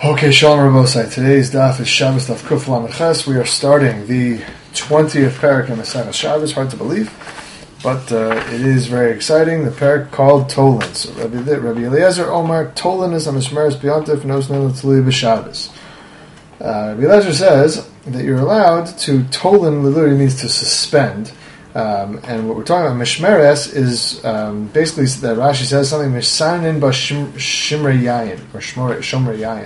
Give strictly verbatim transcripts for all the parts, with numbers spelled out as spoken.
Okay, Shalom Rabosai. Today's daf is Shabbos Daf Kuf Lamed Ches. We are starting the twentieth parak in the Maseches Shabbos. Hard to believe, but uh, it is very exciting. The parak called Tolin. So Rabbi, Rabbi Eliezer Omar Tolin is a Mishmeres B'Yontif Nos Nil Tzli B'Shabbos. Uh, Rabbi Eliezer says that you're allowed to Tolin. Literally means to suspend. Um, and what we're talking about, Mishmeres, is um, basically that Rashi says something Mishanin ba Shimrei Yayin or Shomrei Yayin.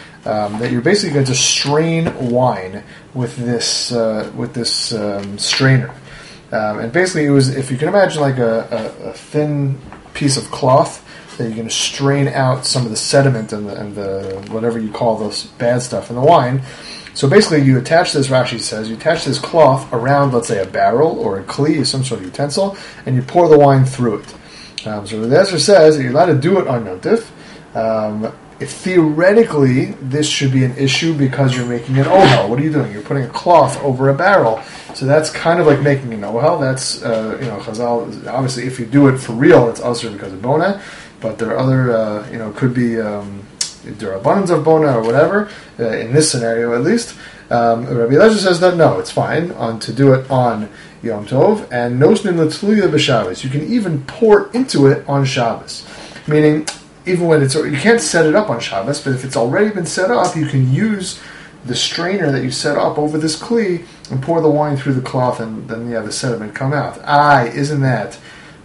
Um, that you're basically going to strain wine with this uh, with this um, strainer, um, and basically it was, if you can imagine, like a, a, a thin piece of cloth that you're going to strain out some of the sediment and the, and the whatever you call those bad stuff in the wine. So basically, you attach this. Rashi says you attach this cloth around, let's say, a barrel or a kli, some sort of utensil, and you pour the wine through it. Um, so the Ezra says that you're allowed to do it on Yom Tif. Um, If theoretically this should be an issue because you're making an ohel. What are you doing? You're putting a cloth over a barrel. So that's kind of like making an ohel. That's, uh, you know, Chazal, obviously if you do it for real, it's also because of bona. But there are other, uh, you know, could be um, there are abundance of bona or whatever, uh, in this scenario at least. Um, Rabbi Eliezer says that no, it's fine on to do it on Yom Tov. And nosnin l'tluya b'Shabbos. You can even pour into it on Shabbos. Meaning, even when it's, you can't set it up on Shabbos, but if it's already been set up, you can use the strainer that you set up over this kli and pour the wine through the cloth, and then you have the sediment come out. Aye, isn't that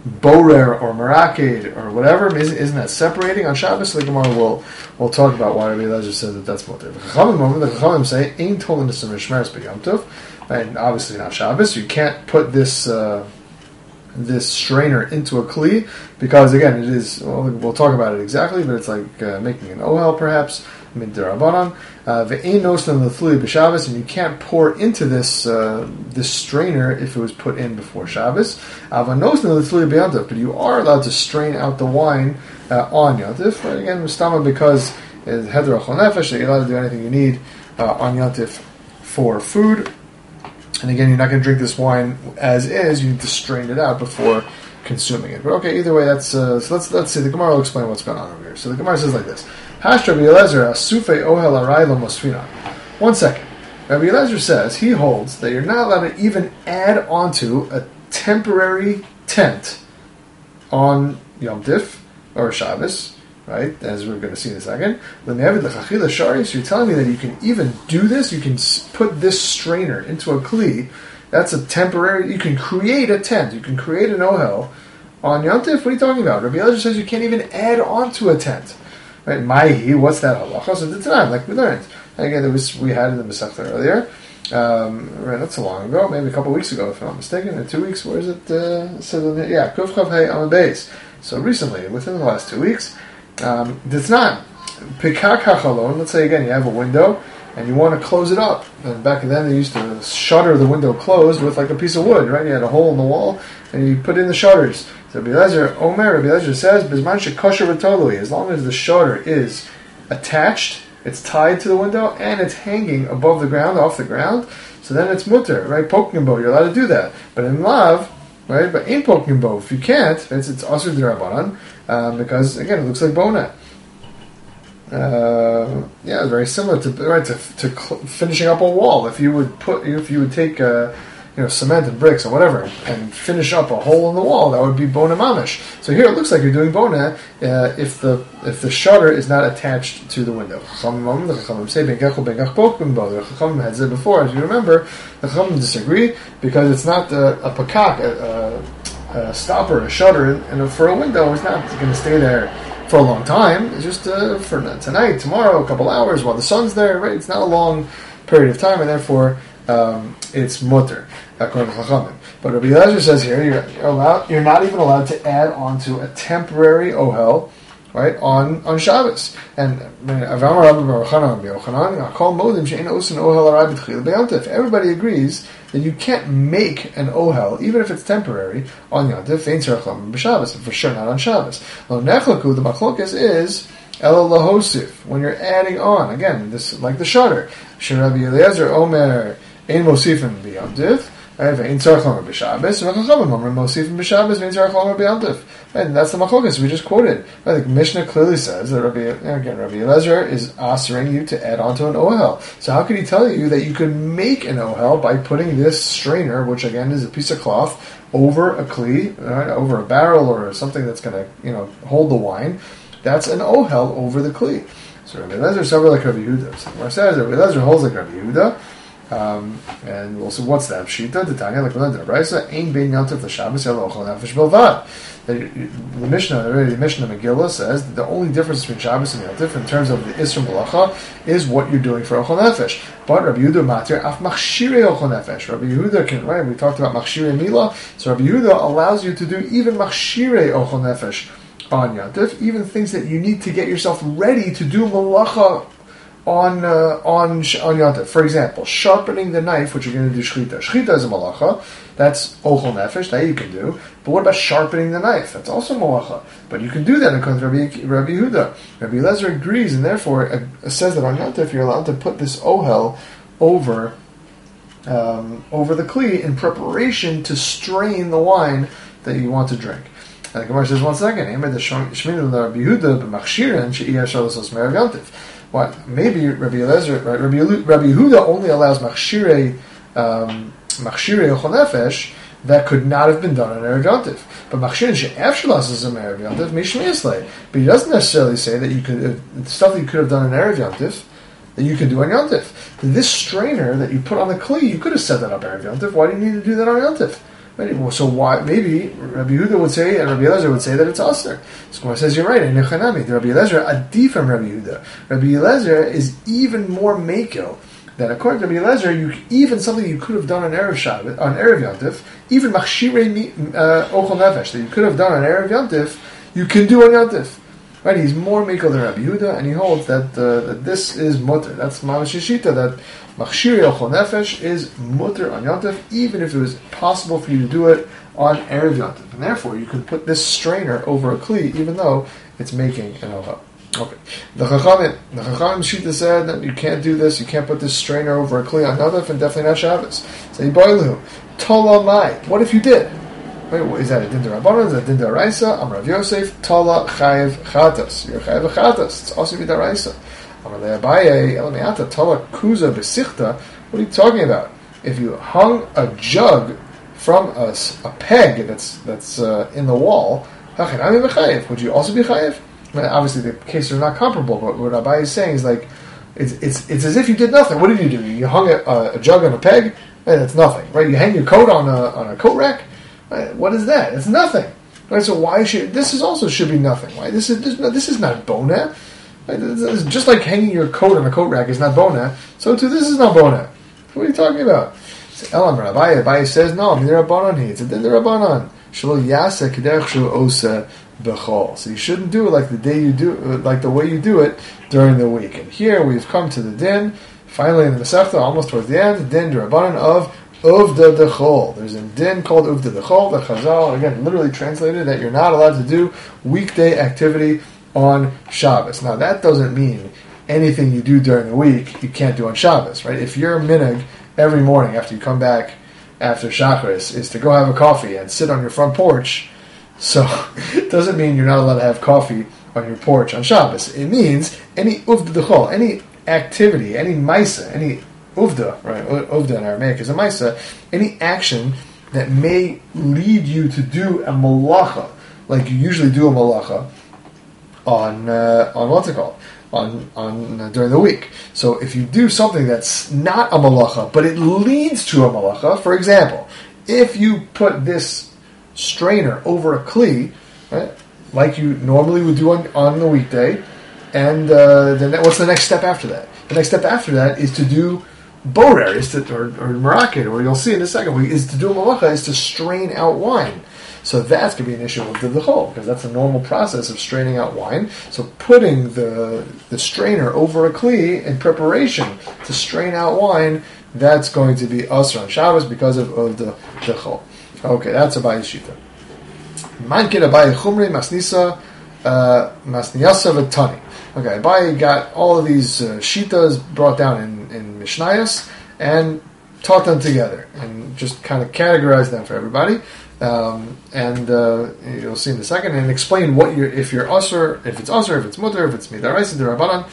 borer or meraked or whatever? Isn't, isn't that separating on Shabbos? So the Gemara will will talk about why Rabbi Eliezer says that that's motiv. The Chachamim say ain't told us to mishmeres b'Yom Tov, and obviously not Shabbos. You can't put this. Uh, this strainer into a kli, because again it is, well, we'll talk about it exactly, but it's like uh, making an ohel perhaps, mid derabanan, ve'ein nosnan l'tluya b'Shabbos, and you can't pour into this uh, this strainer if it was put in before Shabbos. Ava nosnan l'tluya b'Yom Tov, but you are allowed to strain out the wine uh, on Yom Tov. Right? Again, mustama, because it's hedra chol nefesh, that you're allowed to do anything you need uh, on Yom Tov for food. And again, you're not going to drink this wine as is. You need to strain it out before consuming it. But okay, either way, that's uh, so. Let's let's see. The Gemara will explain what's going on over here. So the Gemara says like this: Hash Rabbi Eliezer asufei ohel aray lo mosfinan. One second. Rabbi Eliezer says he holds that you're not allowed to even add onto a temporary tent on Yom Tif or Shabbos. Right, as we're going to see in a second. So you're telling me that you can even do this? You can put this strainer into a kli. That's a temporary. You can create a tent. You can create an ohel on Yom Tif. What are you talking about? Rabbi Eliezer says you can't even add onto a tent. Right, Maihi, what's that halacha? So the time, like we learned. And again, it was, we had it in the Masechta earlier. Um, right, not so long ago, maybe a couple of weeks ago, if I'm not mistaken, or two weeks. Where is it? Uh, it says, yeah, Kuf Chav Hey on the base. So recently, within the last two weeks. Um, it's not pikak hachalon. Let's say again you have a window and you want to close it up. And back then they used to shutter the window closed with like a piece of wood, right? You had a hole in the wall and you put in the shutters. So Rabbi Eliezer, Omer, Rabbi Eliezer says, "Bisman shekosher v'tolui." As long as the shutter is attached, it's tied to the window and it's hanging above the ground, off the ground. So then it's mutter, right? Poking bow, you're allowed to do that. But in lav, right? But in poking bow, if you can't, it's it's asur d'Rabbanan. Um, because again, it looks like bona. Uh, yeah, very similar to right to, to cl- finishing up a wall. If you would put, if you would take, uh, you know, cement and bricks or whatever, and finish up a hole in the wall, that would be bona mamish. So here it looks like you're doing bona uh, if the if the shutter is not attached to the window. The Chachamim had said before, as you remember, the Chachamim disagree because it's not a, a pakak. A, a, A stopper, a shutter, and for a window is not going to stay there for a long time. It's just uh, for tonight, tomorrow, a couple hours while the sun's there. Right? It's not a long period of time, and therefore um, it's mutter according to Chachamim. But Rabbi Eliezer says here you're, you're allowed. You're not even allowed to add onto a temporary ohel, right, on on Shabbos. And everybody agrees that you can't make an ohel, even if it's temporary, on Yom Tov, for sure not on Shabbos. The machlokes is ela lahosif, when you're adding on. Again, this like the shutter. Rabbi Eliezer Omer ein mosifin b'Yom Tov. Right? And that's the machlokas we just quoted. Right? The Mishnah clearly says that Rabbi, again, Rabbi Eliezer is asking you to add on to an ohel. So how could he tell you that you could make an ohel by putting this strainer, which again is a piece of cloth, over a kli, right? Over a barrel or something that's going to, you know, hold the wine? That's an ohel over the kli. So Rabbi Eliezer sounds like Rabbi Yehuda. So Gemara says Rabbi Eliezer holds like Rabbi Yehuda. Um, and we'll see what's that Pshita. The Tanya, like we learned in the Brisa, Ein bein yantiv l'Shabbos yelo ochel nefesh belvad. The Mishnah, the Mishnah Megillah says that the only difference between Shabbos and Yantif in terms of the Isra Malacha is what you're doing for ochel nefesh. But Rabbi Yehuda matir af machshirei ochel nefesh. Rabbi Yehuda can, right? We talked about machshirei mila. So Rabbi Yehuda allows you to do even machshirei ochel nefesh on Yantif, even things that you need to get yourself ready to do malacha on uh, on on Yantif. For example, sharpening the knife, which you're going to do shchita. Shchita is a malacha. That's ochel nefesh. That you can do. But what about sharpening the knife? That's also malacha. But you can do that according to Rabbi, Rabbi Yehuda. Rabbi Eliezer agrees, and therefore uh, says that on Yantif you're allowed to put this ohel over um, over the kli in preparation to strain the wine that you want to drink. And the Gemara says, one second. What? Maybe Rabbi Eliezer, right? Rabbi, Rabbi Yehuda only allows machshirei um, machshirei ochel nefesh that could not have been done on Erev Yantif. But machshirei she'ef shalas is on Erev Yantif mishmiyaslei. But he doesn't necessarily say that you could uh, stuff that you could have done on Erev Yantif that you can do on Yantif. This strainer that you put on the kli, you could have set that up Erev Yantif. Why do you need to do that on Yantif? Right? So why? Maybe Rabbi Yehuda would say, and Rabbi Eliezer would say that it's aser. So Gemara says you're right. And Nechanami, Rabbi Eliezer adi from Rabbi Yehuda. Rabbi Eliezer is even more mekel that according to Rabbi Eliezer, you even something you could have done on erev Shabbat, on erev Yantif, even machshirei ochel nefesh that you could have done on erev Yantif, you can do on Yantif. Right? He's more mekel than Rabbi Yehuda, and he holds that uh, that this is mutter. That's mamash shita that machshirei ochel nefesh is mutter on Yantif, even if it was possible for you to do it on erev Yantif, and therefore you can put this strainer over a kli, even though it's making an ohel. Okay. The Chachamim, the Chachamim shita said that you can't do this. You can't put this strainer over a kli on Yantif, and definitely not Shabbos. So yiboilu tola mai. What if you did? Wait, is that a din d'Rabbanan? Is that a din d'Oraisa? Am Rav Yosef Tola chayiv chatas. You're chayiv chatas. It's also d'Oraisa. Am Rav Abaye Elamiata Tola kuza besichta. What are you talking about? If you hung a jug from a, a peg that's that's uh, in the wall, would you also be chayiv? I mean, obviously, the cases are not comparable. But what Abaye is saying is like it's it's it's as if you did nothing. What did you do? You hung a, a jug on a peg. Right, that's nothing, right? You hang your coat on a on a coat rack. Right? What is that? It's nothing. Right? So why should this is also should be nothing? Right? This is this, this is not bona. Right? This is just like hanging your coat on a coat rack is not bona. So too, this is not bona. What are you talking about? So Elam Rabbi Abaye says no. It's a din d'Rabbanan. Shelo yasa k'derech shu osa b'chol. So you shouldn't do it like the day you do, like the way you do it during the week. And here we've come to the din. Finally, in the Masechta, almost towards the end, the din d'Rabbanan of Uvda dechol. There's a din called Uvda dechol that Chazal, again, literally translated that you're not allowed to do weekday activity on Shabbos. Now, that doesn't mean anything you do during the week you can't do on Shabbos, right? If your minhag every morning after you come back after Shacharis is to go have a coffee and sit on your front porch, so it doesn't mean you're not allowed to have coffee on your porch on Shabbos. It means any Uvda dechol, any activity, any maisa, any uvda, right? Uvda in Aramaic is a maisa. Any action that may lead you to do a malacha, like you usually do a malacha on uh, on what's it called on on uh, during the week. So if you do something that's not a malacha, but it leads to a malacha, for example, if you put this strainer over a kli, right, like you normally would do on, on the weekday, and uh, then what's the next step after that? The next step after that is to do borer, is to, or, or marakin, or you'll see in a second, is to do a malacha, is to strain out wine. So that's going to be an issue with the dechol, because that's a normal process of straining out wine. So putting the the strainer over a kli in preparation to strain out wine, that's going to be asr on Shabbos because of, of the dechol. Okay, that's Abaye's shita. Mankin Abaye chumri masnisa masniyasa v'tani. Okay, Abaye got all of these uh, shitas brought down in, in Mishnayos, and taught them together and just kind of categorized them for everybody. Um, and uh, you'll see in a second, and explain what you're, if you're usher, if it's usher, if it's mutter, if it's midaraisa, derabanan.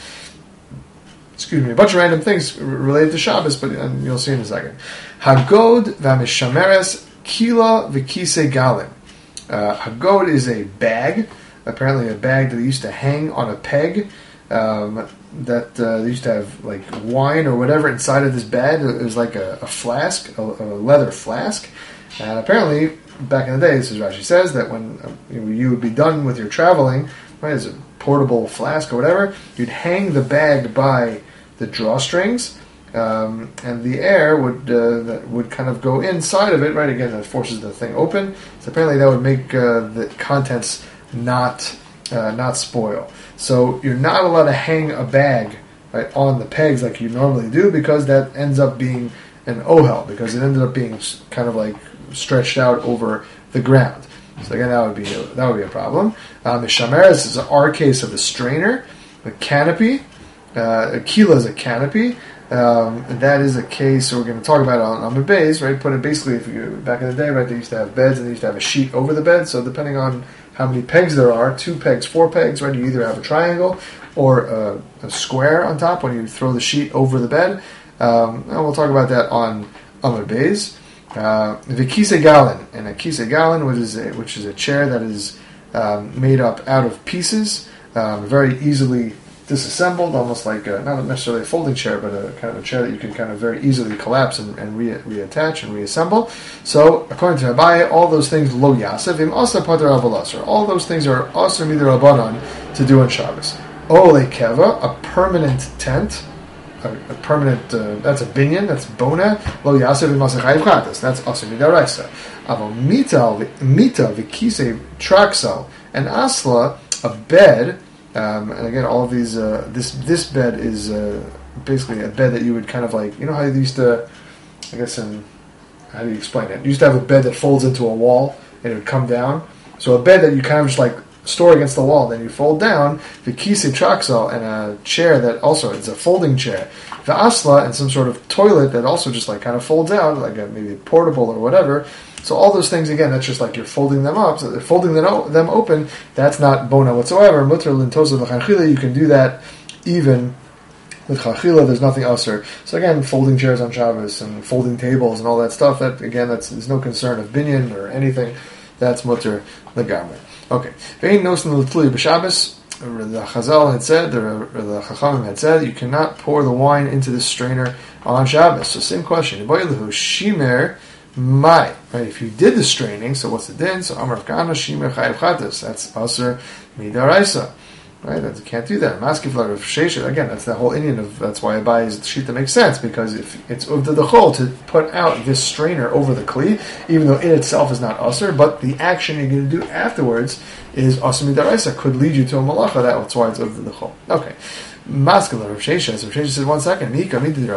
Excuse me, a bunch of random things related to Shabbos, but and you'll see in a second. Hagod v'mishameres kila v'kise galim. Uh, Hagod is a bag, apparently a bag that they used to hang on a peg. Um, that uh, they used to have like wine or whatever inside of this bag. It was like a, a flask, a, a leather flask, and apparently back in the day, this is Rashi says that when uh, you would be done with your traveling, right, as a portable flask or whatever, you'd hang the bag by the drawstrings, um, and the air would uh, that would kind of go inside of it. Right, again, that forces the thing open. So apparently, that would make uh, the contents not uh, not spoil. So you're not allowed to hang a bag right on the pegs like you normally do, because that ends up being an ohel, because it ended up being kind of like stretched out over the ground. So again, that would be a, that would be a problem. Um, the shameres is our case of the strainer, the canopy. Uh, a kila is a canopy. Um, and that is a case we're going to talk about on Amud Beis, right? Put it basically, if you back in the day, right? They used to have beds and they used to have a sheet over the bed. So depending on how many pegs there are, two pegs, four pegs, right? You either have a triangle or a, a square on top when you throw the sheet over the bed. Um, and we'll talk about that on Amud Beis. Uh, the kise galin, and a kise galin, which is a, which is a chair that is um, made up out of pieces, um, very easily disassembled, almost like a, not necessarily a folding chair, but a kind of a chair that you can kind of very easily collapse and, and re- reattach and reassemble. So, according to Abaye, all those things lo yasef im asa pater avalasar. All those things are aser midir rabbanan to do on Shabbos. Ole keva, a permanent tent. A, a permanent, uh, that's a binyan, that's bona, lo yasef im asa chayiv chatas, that's aser midaraisa. Aval mita, mita v'kise traxel, and asla, a bed. Um, and again, all of these, uh, this this bed is uh, basically a bed that you would kind of like, you know how you used to, I guess, in, how do you explain it? You used to have a bed that folds into a wall and it would come down. So a bed that you kind of just like store against the wall, then you fold down, the kise traxel, and a chair that also is a folding chair. The asla, and some sort of toilet that also just like kind of folds out, like a, maybe portable or whatever. So all those things, again, that's just like you're folding them up, so folding them, them open, that's not bona whatsoever. Mutter lintosa v'chachila, you can do that even with chachila, there's nothing aser. So again, folding chairs on Shabbos and folding tables and all that stuff, that again, that's there's no concern of binyan or anything, that's mutter legamre. Okay. Vein nosen l'tluy b'Shabbos, the Chazal had said, the, the Chachamim had said, you cannot pour the wine into the strainer on Shabbos. So same question. Shimer mai. Right? If you did the straining, so what's the din? So Amar Kana Shimer Chayav Chatas. That's Aser Midaraisa. Right? That, you can't do that. Maskiflar of Sheshet. Again, that's the whole Indian of, that's why I buy his sheet that makes sense, because if it's Uvda the Chol to put out this strainer over the Kli, even though it itself is not Aser, but the action you're going to do afterwards is Aser Midaraisa, could lead you to a Malacha. That's why it's Uvda the Chol. Okay. Maskeflar of Sheshet. So Sheshet said, one second. Right, if you're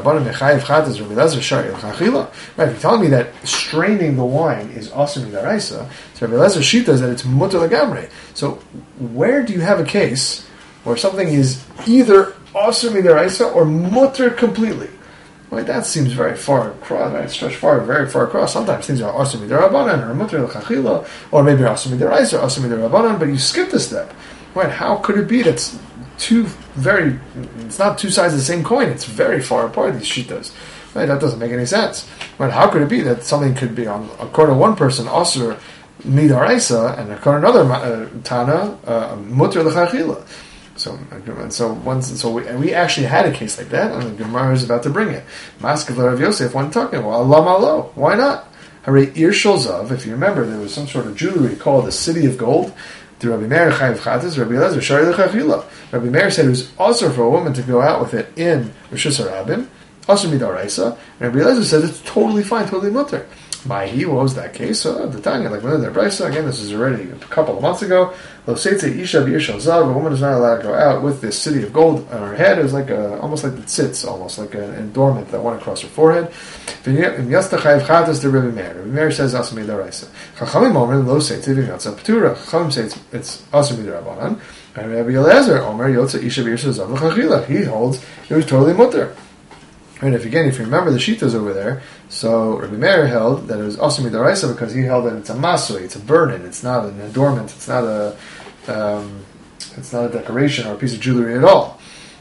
telling me that straining the wine is Aser Midaraisa, so Rabbi Elazar Shita is that it's Mutter Legamre. So where do you have a case where something is either Aser Midaraisa or Mutter completely? Right, that seems very far across, right? Stretch far, very far across. Sometimes things are Aser Midarabanan or Mutter Lechachila, or maybe Aser Midaraisa or Aser Midarabanan, but you skipped a step. Right, how could it be that's two very, it's not two sides of the same coin, it's very far apart, these shitas. Right, that doesn't make any sense. Right, how could it be that something could be, on according to one person, Aser Midaraisa, and according to another uh, Tana, uh, Mutter L'chachila. So, so once, so we, we actually had a case like that, and the Gemara is about to bring it. Maskevler of Yosef, one talking, well, Allah Malo, why not? Hare Ir Sholzav, if you remember, there was some sort of jewelry called the City of Gold. To Rabbi Meir Chayiv Chatas, Rabbi Elazar Shari L'chachila. Rabbi Meir said it was also for a woman to go out with it in Rishus Harabim, also Midaraisa. And Rabbi Elazar said it's totally fine, totally mutter. Mahi, what was that case? Uh, the Tanya, like when they're Brisa, again, this is already a couple of months ago. Lo Seitze Isha B'Ir Shel Zav, a woman is not allowed to go out with this city of gold on her head. It was like a, almost like the tzitz, almost like an adornment that went across her forehead. Yasta Chayiv Chatas to Rabbi Meir. Rabbi Meir says Asa Midaraisa. Chachamim Omer Lo Seitze V'Yatza P'Tura. Chachamim say it's, it's Asa Midarabanan. And Rabbi Elazar Omer Yotza Isha B'Ir Shel Zav L'Chachila. He holds it was totally mutter. Right, if again, if you remember the shitas over there, so Rabbi Meir held that it was also midaraisa because he held that it's a masui, it's a burden, it's not an adornment, it's not a, um, it's not a decoration or a piece of jewelry at all.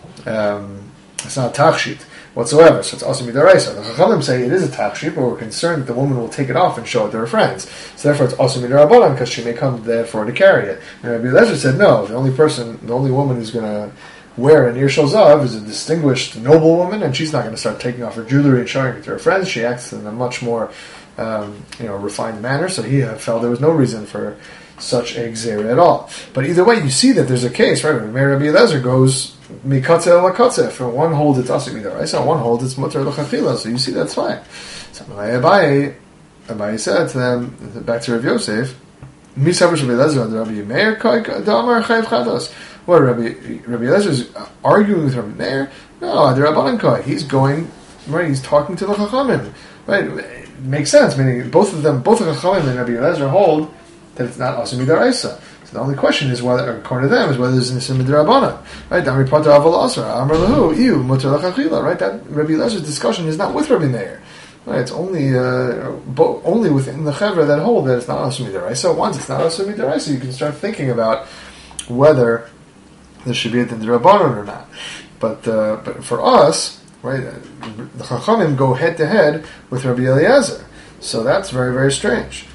Um, it's not a tachshit whatsoever, so it's also midaraisa. The Chachamim say it is a tachshit, but we're concerned that the woman will take it off and show it to her friends. So therefore, it's also midarabanan because she may come there for her to carry it. And Rabbi Eliezer said no, the only person, the only woman who's going to wear an Irshal Zav is a distinguished noble woman, and she's not going to start taking off her jewelry and showing it to her friends. She acts in a much more, um, you know, refined manner. So he felt there was no reason for such a gzera at all. But either way, you see that there's a case, right? Rabbi Eliezer goes mikatze lakatze. For one holds it's asik midaraisa, and one holds it's mutar l'chachila. So you see that's fine. So Abaye, Abaye said to them, back to Rav Yosef, misavar Rabbi Eliezer and Rabbi Meir kai damar chayv chados. What, Rabbi, Rabbi Eliezer is arguing with Rabbi Meir? No, the Rabbanan Kai. He's going, right, he's talking to the Chachamim. Right, it makes sense, meaning both of them, both the Chachamim and Rabbi Eliezer hold that it's not Asim Midaraisa. So the only question is whether, according to them, is whether it's Asim Midarabbanan. Right, Damri Pata Aval Asra, Amr Lahu, Iu, Mutar Lachachila. Right, that Rabbi Eliezer's discussion is not with Rabbi Meir. Right, it's only uh, bo- only within the Chevra that hold that it's not Asim Midaraisa. Once it's not Asim Midaraisa, you can start thinking about whether there should be a din d'Rabbanan or not. But uh, but for us, right, the Chachamim go head to head with Rabbi Eliezer. So that's very, very strange.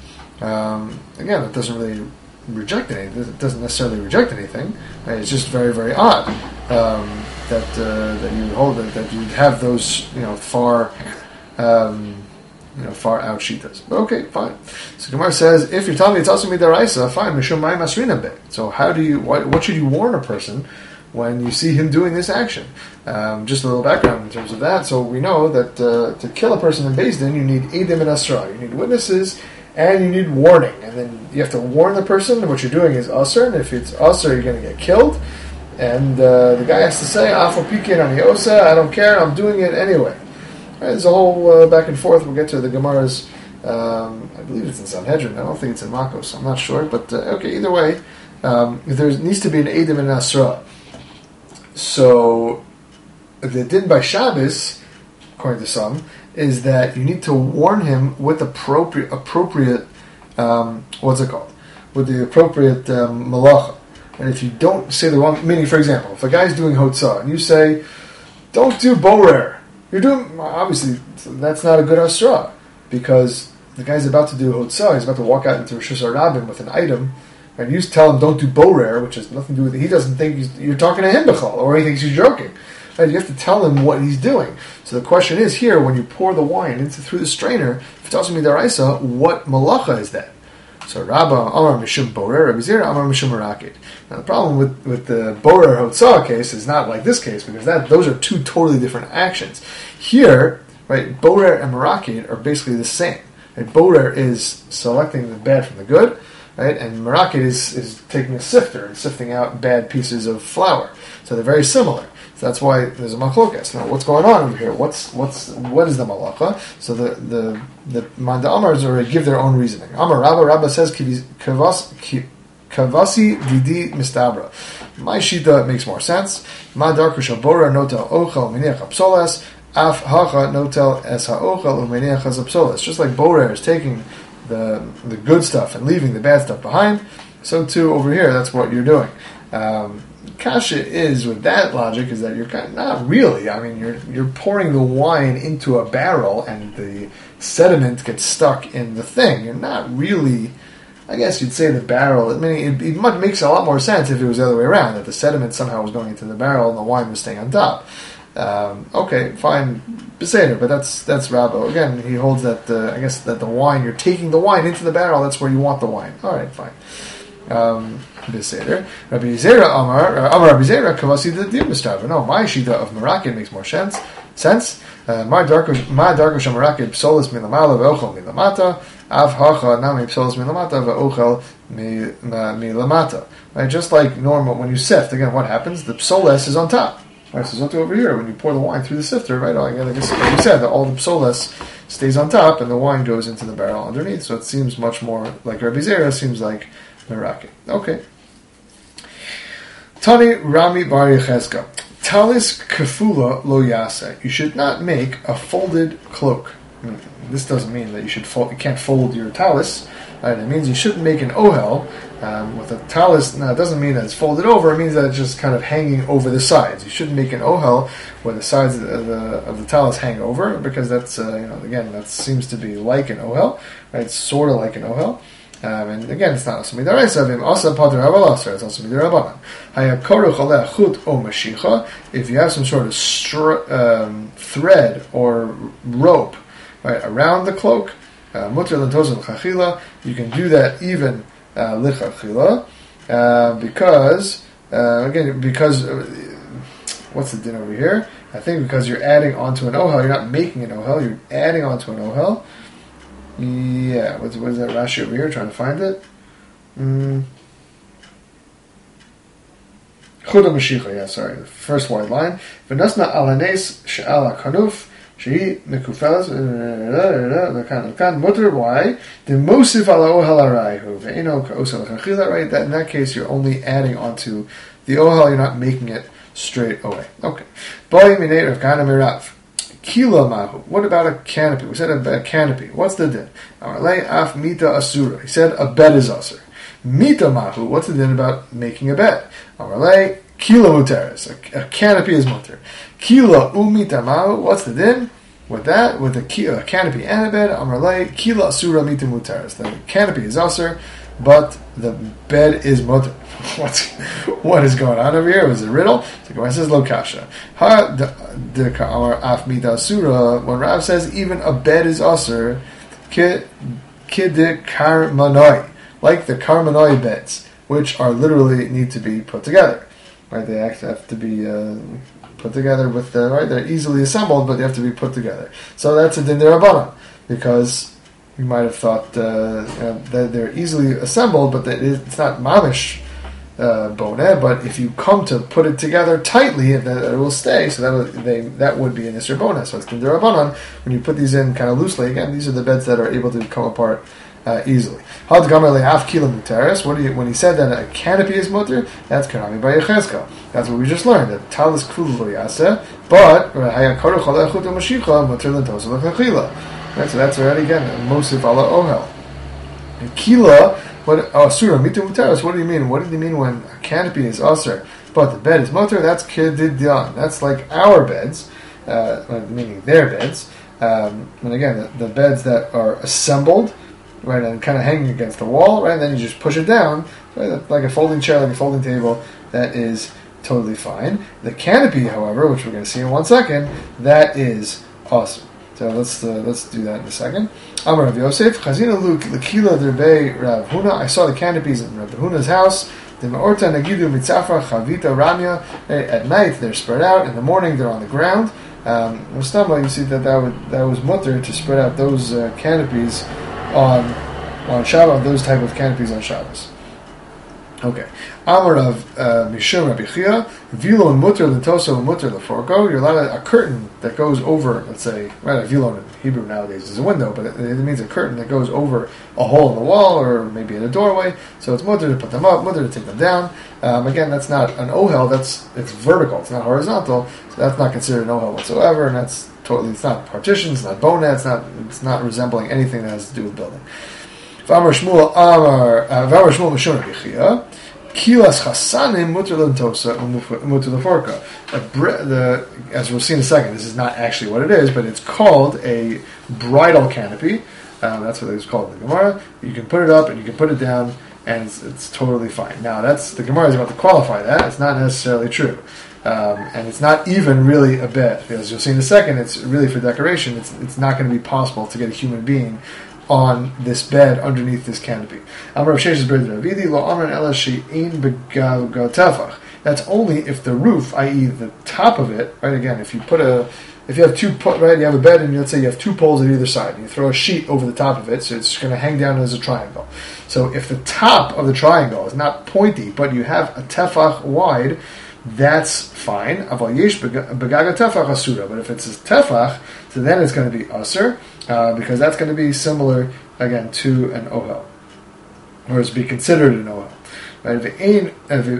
Um, again, it doesn't really reject anything. It doesn't necessarily reject anything. Right? It's just very, very odd um, that uh, that you hold it, that you have those, you know, far um, you know, far out shitas. But okay, fine. So Gemara says, if you're telling me it's also midaraisa, fine. Mishum ma'im asrina be. So how do you? What, what should you warn a person when you see him doing this action? Um, just a little background in terms of that. So we know that uh, to kill a person in Beis Din, you need edim and asra. You need witnesses and you need warning. And then you have to warn the person that what you're doing is asr. And if it's asr, you're going to get killed. And uh, the guy has to say, "Afal pikin ani osa." I don't care. I'm doing it anyway. Right, there's a whole uh, back and forth. We'll get to the Gemara's, um, I believe it's in Sanhedrin. I don't think it's in Makos. I'm not sure. But, uh, okay, either way, um, there needs to be an Eidim and Asra. So, the din by Shabbos, according to some, is that you need to warn him with appropriate, appropriate um, what's it called? With the appropriate um, malacha. And if you don't say the wrong, meaning, for example, if a guy's doing Hotzah, and you say, don't do borer, you're doing, obviously, that's not a good asra, because the guy's about to do hotzah, he's about to walk out into Rosh Hashanah with an item, and you tell him don't do borer, which has nothing to do with it. He doesn't think he's, you're talking to him, b'chol, or he thinks you're joking. Right? You have to tell him what he's doing. So the question is here, when you pour the wine into through the strainer, if it's also midaraisa, what malacha is that? So Rabba Amar Mishum Borer, Rabbi Zera Amar Mishum Merakid. Now the problem with, with the Borer Hotzah case is not like this case, because that those are two totally different actions. Here, right, Borer and Merakid are basically the same. Right? Borer is selecting the bad from the good, right, and Merakid is, is taking a sifter and sifting out bad pieces of flour. So they're very similar. So that's why there's a machlokas. Now, what's going on over here? What's what's what is the malacha? So the the the Manda Amars already give their own reasoning. Amar Rabba Rabba says kavasi didi mistabra. My shita makes more sense. Ma darku shabora notel ochel miniach apsolas af hacha notel es haochel uminiach as apsolas. Just like borer is taking the the good stuff and leaving the bad stuff behind, so too over here. That's what you're doing. Um, Kasha is, with that logic, is that you're kind of, not really. I mean, you're you're pouring the wine into a barrel, and the sediment gets stuck in the thing. You're not really. I guess you'd say the barrel. I mean, it, it much, makes a lot more sense if it was the other way around, that the sediment somehow was going into the barrel and the wine was staying on top. Um, okay, fine, Beseder, but that's that's Rabbo. Again, he holds that. Uh, I guess that the wine, you're taking the wine into the barrel. That's where you want the wine. All right, fine. Um, Beseder. Rabbi Zera Amar, uh, Amar Rabbi Zera Kavasi the Dim Mistrava. No, my shita of Merakid makes more sense. Sense. My darko, my darko Shamerakid psolis milamala ve'ochel milamata. Av hacha nami psolis milamata ve'ochel milamata. Right, just like normal when you sift. Again, what happens? The psoles is on top. Right, so something over here when you pour the wine through the sifter. Right, I guess like you said, all the psoles stays on top and the wine goes into the barrel underneath. So it seems much more like Rabbi Zera. Seems like Merakid. Okay. Tani Rami Bar Yechezka. Talis kefula lo yase. You should not make a folded cloak. This doesn't mean that you should fold, you can't fold your talis. Right? It means you shouldn't make an ohel um, with a talis. Now, it doesn't mean that it's folded over. It means that it's just kind of hanging over the sides. You shouldn't make an ohel where the sides of the, of the talis hang over, because that's uh, you know again that seems to be like an ohel. Right? It's sort of like an ohel. Um, and again, it's not also midaraisa. Also, pater avalasar. It's also midarabanan. Hayakoruch aleh chut o mashicha. If you have some sort of str- um, thread or rope, right, around the cloak, muter lentosa l'chachila. You can do that even uh, l'chachila, uh, because uh, again, because uh, what's the din over here? I think because you're adding onto an ohel. You're not making an ohel. You're adding onto an ohel. Yeah, what's what is that Rashi over here? Trying to find it. Mm. Chuda Mashicha, yeah, sorry. The first wide line. V'nasna alanes she'ala kanuf she'i mekufelas lekan mutter. Why? The mosif ala ohel arayhu ve'eno ka'osel l'chachila. Right. That in that case, you're only adding onto the ohel. You're not making it straight away. Okay. Boy minei Rav Kahana mirav. Kila mahu. What about a canopy? We said a, a canopy. What's the din? Amarlei af mita asura. He said a bed is asur. Mita mahu. What's the din about making a bed? Amarlei kila muteris. A, a canopy is muter. Kila umita mahu. What's the din? With that, with a, a canopy and a bed, Amarlei kila asura mita muteris. The canopy is asur, but the bed is muter. What's what is going on over here? Was it a riddle? So Gemara says lo kasha. Ha the ka'amar af mita asura. When Rav says even a bed is asur, ki de karmanoi, like the karmanoi beds, which are literally need to be put together. Right? They actually have to be uh, put together with the right. They're easily assembled, but they have to be put together. So that's a din derabanan, because you might have thought uh, you know, that they're easily assembled, but that it's not mamish. Uh, boneh, but if you come to put it together tightly, it, it will stay. So that would, they, that would be an isser boneh. So it's derabanan. When you put these in kind of loosely, again, these are the beds that are able to come apart uh, easily. Had gamer le'af kila muteris. What do you, when he said that a canopy is muter, that's karami by Yechezkel. That's what we just learned. That talis kulu lo yaseh, but hayakoruch aleh chut u'mashicha muter lentosa l'chachila. Right, so that's already again mosif ala ohel. And kila. What, oh, surah, mitu mutaris. What do you mean? What did he mean when a canopy is asr, but the bed is mutar? That's kididyan. That's like our beds, uh, meaning their beds. Um, and again, the, the beds that are assembled, right, and kind of hanging against the wall, right, and then you just push it down, right, like a folding chair, like a folding table. That is totally fine. The canopy, however, which we're going to see in one second, that is awesome. So let's uh, let's do that in a second. Amar Rav Yosef, Chazina Luke Lekila Derbei Rav Huna. I saw the canopies in Rav Huna's house. The Maorta Nagidu Mitzafra Chavita Ramya. At night they're spread out. In the morning they're on the ground. Um, Mustamba, you see that that, would, that was mutter to spread out those uh, canopies on on Shabbat. Those type of canopies on Shabbos. Okay. Amar of Mishum Rabbi Chia, Vilon mutter letoso mutter leforko. You're allowed a, a curtain that goes over, let's say, right, a vilon in Hebrew nowadays is a window, but it, it means a curtain that goes over a hole in the wall or maybe in a doorway. So it's mutter to put them up, mutter to take them down. Um, again, that's not an ohel, that's it's vertical, it's not horizontal, so that's not considered an ohel whatsoever, and that's totally, it's not partitions, it's not boneh, it's not, it's not resembling anything that has to do with building. V'amar Shmuel Amar, V'amar Shmuel Mishum Rabbi Chia, Kilas chasanim muter lentosa muter leforka. The as we'll see in a second, this is not actually what it is, but it's called a bridal canopy. Um, that's what it's called in the Gemara. You can put it up and you can put it down, and it's, it's totally fine. Now, that's the Gemara is about to qualify that. It's not necessarily true, um, and it's not even really a bed. As you'll see in a second, it's really for decoration. It's it's not going to be possible to get a human being on this bed underneath this canopy. That's only if the roof, that is the top of it, right, again, if you put a, if you have two, right, you have a bed and let's say you have two poles at either side, and you throw a sheet over the top of it, so it's going to hang down as a triangle. So if the top of the triangle is not pointy, but you have a tefach wide, that's fine. But if it's a tefach, so then it's going to be asur, uh, because that's going to be similar, again, to an ohel, or is be considered an ohel. Right? And even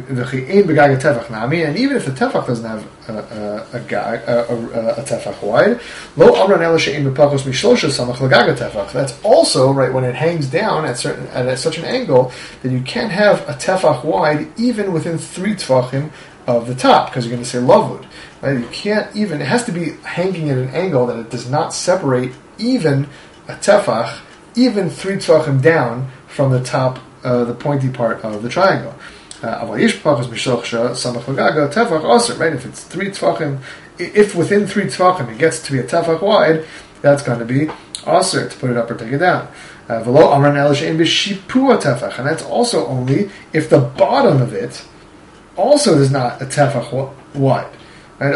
if the tefach doesn't have a, a, a, gag, a, a, a tefach wide, lo amran ela she'ein b'pachos mishlosha samach l'gag tefach. That's also right when it hangs down at certain at such an angle that you can't have a tefach wide even within three tefachim of the top, because you're going to say lavud. Right? You can't even. It has to be hanging at an angle that it does not separate even a tefach, even three tefachim down from the top, uh, the pointy part of the triangle. Uh, right? If it's three tefachim, if within three tefachim it gets to be a tefach wide, that's going to be aser to put it up or take it down. Uh, and that's also only if the bottom of it also is not a tefach wide. Right?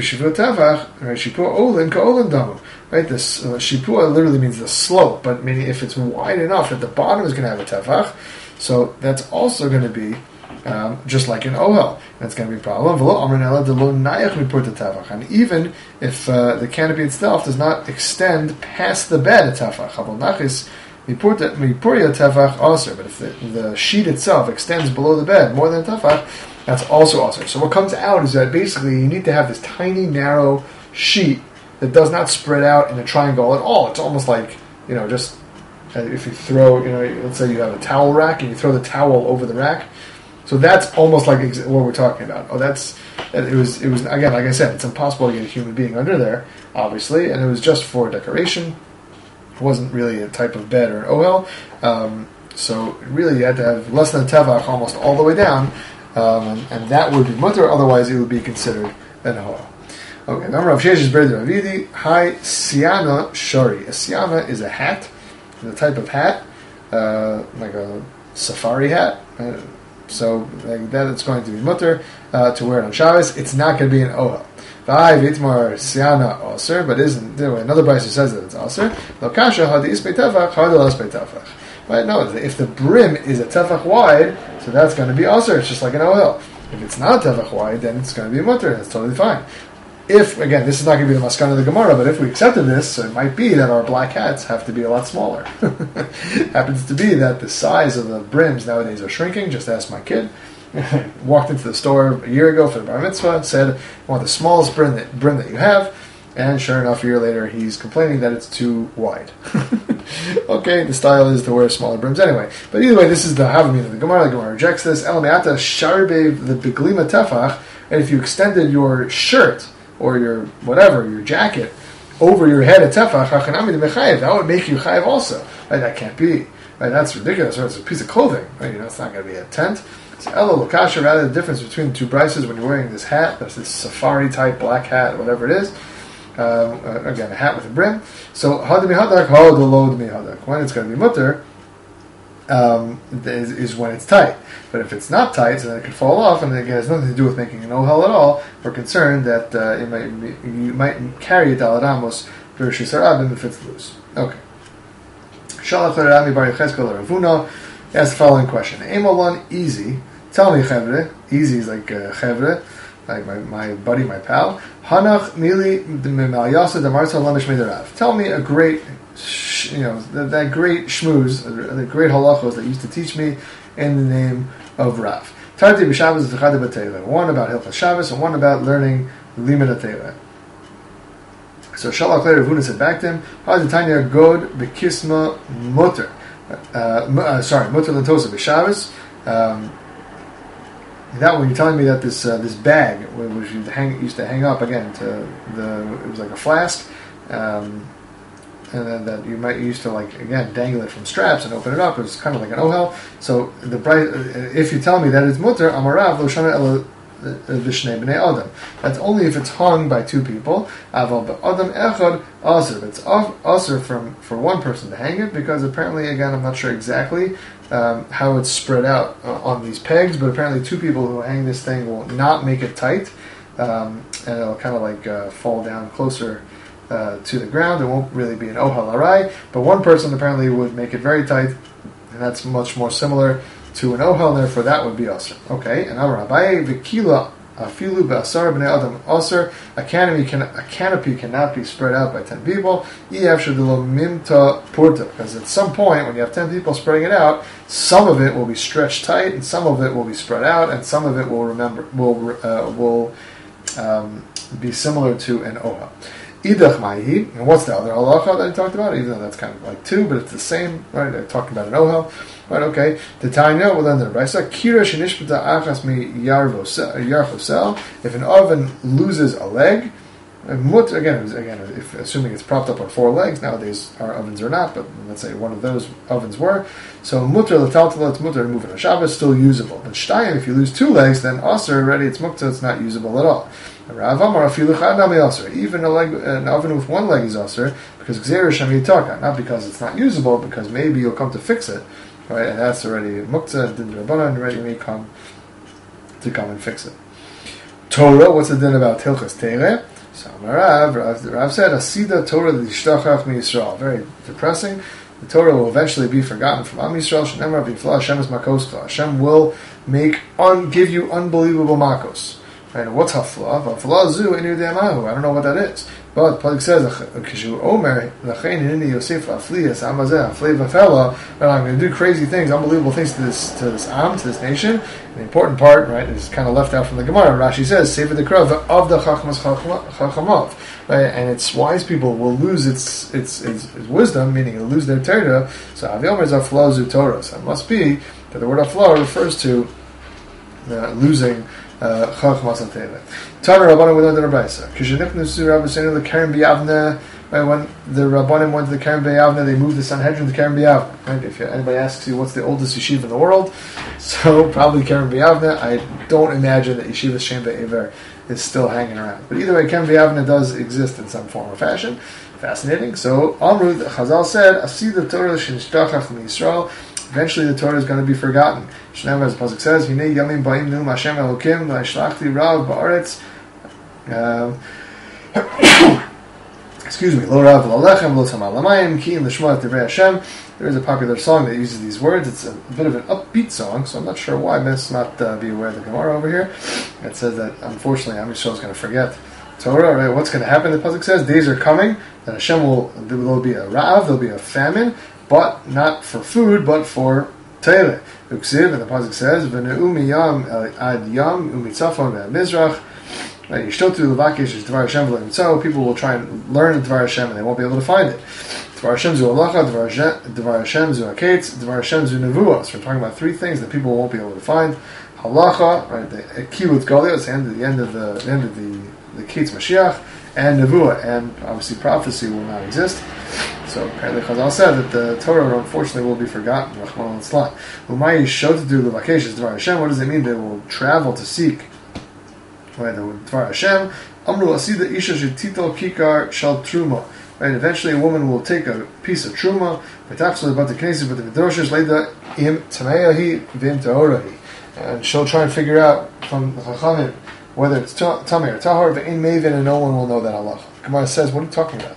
Right? This uh, shipua literally means the slope, but meaning if it's wide enough that the bottom is going to have a tefach, so that's also going to be um, just like an ohel. That's going to be a problem. And even if uh, the canopy itself does not extend past the bed, a tefach. But if the, the sheet itself extends below the bed more than a tefach, that's also also. So what comes out is that basically you need to have this tiny, narrow sheet that does not spread out in a triangle at all. It's almost like, you know, just if you throw, you know, let's say you have a towel rack and you throw the towel over the rack. So that's almost like ex- what we're talking about. Oh, that's it was it was again, like I said, it's impossible to get a human being under there, obviously, and it was just for decoration. It wasn't really a type of bed or an ohel. Um, so really, you had to have less than a tefach almost all the way down. Um, and, and that would be mutter, otherwise it would be considered an ohel. Okay, number of sheshes breder avidi. Hi, siana shari. A siana is a hat, the type of hat, uh, like a safari hat. Uh, so like that, it's going to be mutter uh, to wear it on Shabbos. It's not going to be an ohel. V'hai v'itmar siana aser, but isn't there? Another brayso says that it's aser. Lo kasha hadis beitavach hadalas beitavach. Right? No, if the brim is a tefach wide, so that's going to be aser. It's just like an ohel. If it's not a tefach wide, then it's going to be a mutter. That's totally fine. If, again, this is not going to be the maskana of the Gemara, but if we accepted this, so it might be that our black hats have to be a lot smaller. Happens to be that the size of the brims nowadays are shrinking. Just ask my kid. Walked into the store a year ago for the bar mitzvah and said, I want the smallest brim that, brim that you have. And sure enough, a year later, he's complaining that it's too wide. Okay, the style is to wear smaller brims anyway. But either way, this is the Havamina of the Gemara. The Gemara rejects this. Elameata sharbev the beglima tefach. And if you extended your shirt or your whatever, your jacket, over your head at tefach, that would make you chayiv also. Right? That can't be. Right? That's ridiculous. Right? It's a piece of clothing. Right? You know, it's not going to be a tent. So Elo Lokasha, rather the difference between the two prices when you're wearing this hat, that's this safari type black hat, whatever it is. Um, uh, again, a hat with a brim. So hadmi hadak, hadolodmi hadak. When it's going to be mutter um, is, is when it's tight. But if it's not tight, so then it could fall off, and it has nothing to do with making an ohel at all. We're concerned that uh, it might be, you might carry it al ramos v'rishis harabim if it's loose. Okay. Shalach l'Rami bar Yechezkel l'Ravuna asks the following question: Emolan easy. Tell me, chevre. Easy is like uh, chevre. Like my, my buddy, my pal. Hanach mili d'malyasa d'marza lamish medarav. Tell me a great, sh- you know, that, that great shmooze, the great halachos that used to teach me in the name of Rav. Tarti b'Shabbos v'chad b'Teila. One about Hilchas Shabbos and one about learning Limud Teila. So Shalach later Ravuna said back to him, Haditanya God b'Kisma Mutter. Uh, uh, sorry, Mutter l'Tosa b'Shabbos. Um, That when you're telling me that this uh, this bag, which you hang, used to hang up again to the, it was like a flask, um, and then that you might used to like again dangle it from straps and open it up. It was kind of like an ohel. So the price, if you tell me that it's mutter, amarav lo shana ela v'shnei bnei adam. That's only if it's hung by two people. Aval b'adam echad aser. It's aser from for one person to hang it because apparently again I'm not sure exactly. Um, how it's spread out uh, on these pegs, but apparently two people who hang this thing will not make it tight, um, and it'll kind of like uh, fall down closer uh, to the ground. It won't really be an ohel arai, but one person apparently would make it very tight, and that's much more similar to an ohel, and therefore that would be awesome. Okay, and Amar Abaye v'kila Hafilu ba'asar b'nei adam aser. A canopy can a canopy cannot be spread out by ten people. Mimta purta, because at some point when you have ten people spreading it out, some of it will be stretched tight, and some of it will be spread out, and some of it will remember will uh, will um, be similar to an oha. Idach ma'hi, and what's the other halacha that I talked about? Even though that's kind of like two, but it's the same, right? I talked about an ohel, right? Okay. The Tanya, well then the Raisa, kira shenishpata achas mi yarchosel. If an oven loses a leg, mut again, again, if assuming it's propped up on four legs, nowadays our ovens are not, but let's say one of those ovens were. So mutter l'taltala, it's mutter to move in a Shabbos, still usable. But shtayim, if you lose two legs, then aser already it's mukta, it's not usable at all. Even a leg, an oven with one leg is aser because gzeira shem yitaka, not because it's not usable, because maybe you'll come to fix it, right? And that's already mukta and din rabbanan, and already may come to come and fix it. Torah, what's the din about hilchas teireh? So Rav, Rav said, "Asida Torah l'ishtachach mi Yisrael." Very depressing. The Torah will eventually be forgotten from Am Yisrael. Shenemar v'yifla Hashem es makoscha. Hashem will make un, give you unbelievable makos. Right? And what's hafla? Hafla zu enu de'amahu. I don't know what that is. But Pasuk says, "Kishu omer lachein inni Yosef afliyas amazeh aflei v'fela." I'm going to do crazy things, unbelievable things to this to this am, to this nation. And the important part, right, is kind of left out from the Gemara. Rashi says, "Sefer the krav of the chachmas chachamav." Right, and its wise people will lose its its, its, its wisdom, meaning it'll lose their Torah. So Aviomer is afla zu Torah. So it must be that the word afla refers to uh, losing. Chachmas and Torah. Tana Rabbanim went to the Rabbisa. Kishenifnu Su Rabbeinu the Keren B'Yavne. Right, when the Rabbanim went to the Keren B'Yavne, they moved the Sanhedrin to Keren B'Yavne. Right, if anybody asks you what's the oldest yeshiva in the world, so probably Keren B'Yavne. I don't imagine that Yeshiva Shem Be'ever is still hanging around. But either way, Keren B'Yavne does exist in some form or fashion. Fascinating. So Amru, Chazal said, "Asi the Torah shenishtakach mi Yisrael." Eventually, the Torah is going to be forgotten. Shneim, as the pasuk says, "Hinei yamim ba'im num Hashem Elokim v'ashlachti rav ba'aretz." Excuse me. Lo rav l'lechem lo tamal lamayim ki im l'shma divrei Hashem. There is a popular song that uses these words. It's a bit of an upbeat song, so I'm not sure why. Let's not uh, be aware of the Gemara over here. It says that unfortunately, Am Yisrael is going to forget Torah. Right? What's going to happen? The pasuk says, "Days are coming that Hashem will there will be a rav, there'll be a famine." But not for food, but for Torah. Uksiv, and the pasuk says, "V'ne'u yam ad yam umitzafon ve'mizrach." Yishtotu levakish is Dvar Hashem v'lemitzo. People will try and learn the Dvar Hashem, and they won't be able to find it. Dvar Hashem zu halacha, Dvar Hashem zu haketz, Dvar Hashem zu nevuah. So we're talking about three things that people won't be able to find. Halacha, right? The kilut galia, it's the end of the end of the, the end of the the Ketz Mashiach, and nevuah, and obviously prophecy will not exist. So apparently Chazal said that the Torah unfortunately will be forgotten. Rachmana litzlan. Umayi shot to do levakesh is Dvar Hashem. What does it mean? They will travel to seek. Right, the Dvar Hashem. Amru asida isha shetitol kikar shal truma. Right, eventually a woman will take a piece of truma. V'tachsel about the knesset, but the midroshes leida im tameyahi v'im tahorahi, and she'll try and figure out from the Chachamim whether it's tamei or tahor. V'in mevin, and no one will know that Allah. Gemara says, what are you talking about?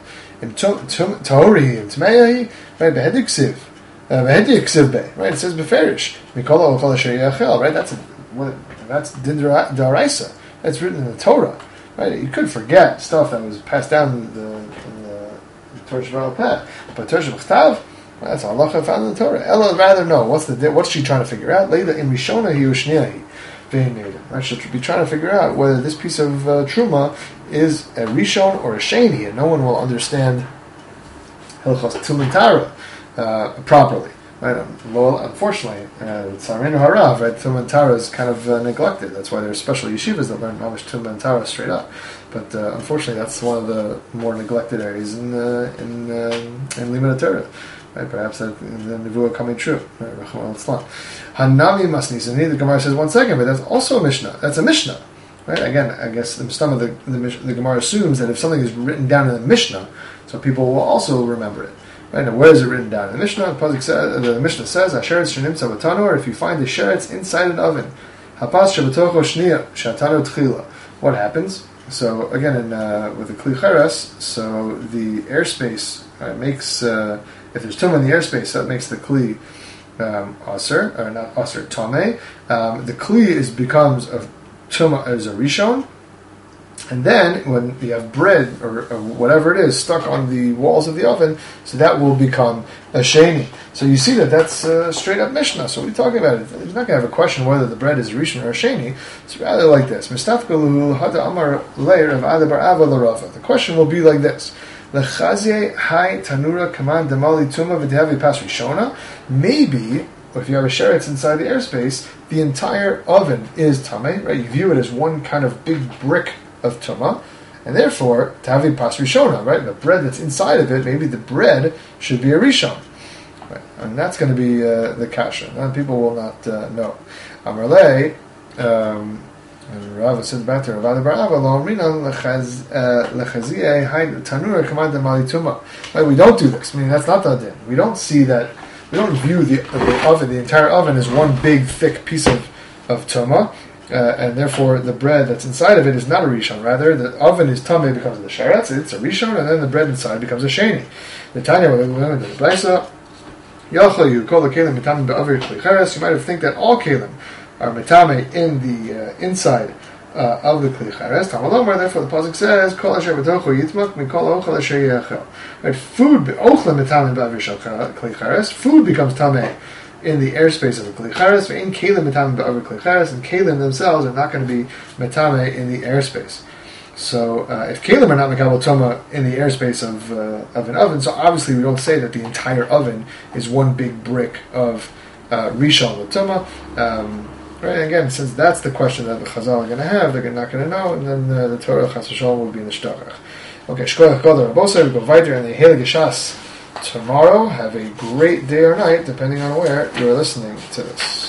Tahori and Tmeyahi, right? Behedik siv, behedik siv be, right? It says beferish. Mikola okola sheyachel, right? That's a, what, that's din daraisa. That's written in the Torah, right? You could forget stuff that was passed down in the, in the Torah Shabbat Peh, but Torah Shabbat that's halacha found in the Torah. Ella rather know what's the what's she trying to figure out? Leila in Rishona hi ushniyahi. Right? She'll be trying to figure out whether this piece of uh, truma is a rishon or a sheni, and no one will understand hilchos Tumen Tara uh, properly. Right? Well, unfortunately, Tzarenu Harav, right? Tumen Tara is kind of uh, neglected. That's why there's special yeshivas that learn mamish Tumen Tara straight up. But uh, unfortunately, that's one of the more neglected areas in uh, in uh, in Limud Torah. Right, perhaps that the nevuah coming true. Hanami masnisani. The Gemara says one second, but that's also a mishnah. That's a mishnah, right? Again, I guess the some of the, the the Gemara assumes that if something is written down in the mishnah, so people will also remember it. Right? Now, where is it written down in the mishnah? The Pasuk says, the mishnah says, "Asheretz shenimtza b'tanu," or if you find the sheretz inside an oven, hapas shebetocho shniya shatanu tchila. What happens? So again, in, uh, with the kli cheres, so the airspace uh, makes. Uh, If there's tumah in the airspace, that makes the kli um, aser, or not aser, tameh. Um, the kli is becomes a tuma as a rishon. And then, when you have bread or, or whatever it is stuck on the walls of the oven, so that will become a sheni. So you see that that's uh, straight up Mishnah. So what are you talking about? He's not going to have a question whether the bread is a rishon or a sheni. It's rather like this. The question will be like this. Maybe, if you have a sheretz inside the airspace, the entire oven is tamei, right? You view it as one kind of big brick of tuma, and therefore tavi pas rishona, right? The bread that's inside of it, maybe the bread should be a rishon, right? And that's going to be uh, the kasha. And people will not uh, know. Amarle, um, and Rav said back to Rav Bar Ava, lo amrina lechazie hay tanur command mali tuma. Right? We don't do this. I mean, that's not the din. We don't see that. We don't view the, the oven, the entire oven, as one big thick piece of of tuma. Uh, and therefore, the bread that's inside of it is not a rishon. Rather, the oven is tamei because of the sheretz. It's a rishon, and then the bread inside becomes a sheni. The Tanya, the Brisa, Yachol, you call the kelim mitamim be'aver klicheres. You might have think that all kelim are mitame in the uh, inside uh, of the klicheres. Tamalomar. Therefore, the pasuk says, "Kol asher b'tocho yitmak mikol ochel asher yachel." Right, food ochel mitame be'aver klicheres. Food becomes tamei in the airspace of the klicharis, in kelim metame be'aver klicharis, and kelim themselves are not going to be metame in the airspace. So, uh, if kelim are not mekabel toma in the airspace of uh, of an oven, so obviously we don't say that the entire oven is one big brick of uh, rishon l'toma. Um, right? And again, since that's the question that the Chazal are going to have, they're not going to know, and then uh, the Torah Chas v'Shalom will be in the shtarach. Okay, shkoyach gadol rabosai. We go weiter in the Heilige Shas tomorrow. Have a great day or night, depending on where you're listening to this.